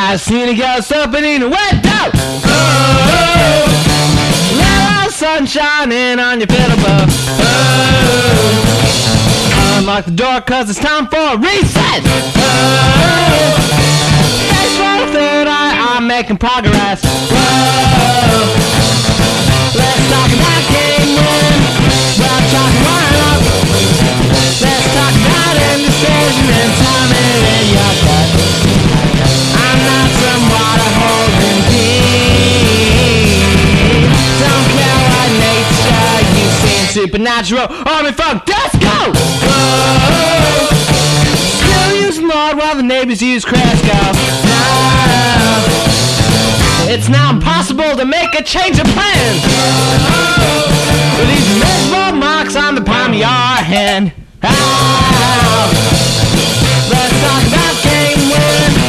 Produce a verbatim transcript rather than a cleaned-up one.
I seen a girl opening a window. Oh, little sun shining on your pillow bow. Oh, unlock the door cause it's time for a reset. Oh, thanks for the third eye, I'm making progress. Whoa, let's talk about game win. Well, talk line up. Let's talk about indecision and timing in your gut. I'm not some water holding king. Don't care what nature you've seen. Supernatural army funk disco. Whoa, still using Lord while the neighbors use Cresco. Now it's now impossible to make a change of plans. With these miserable marks on the palm of your hand. Oh, let's talk about game win.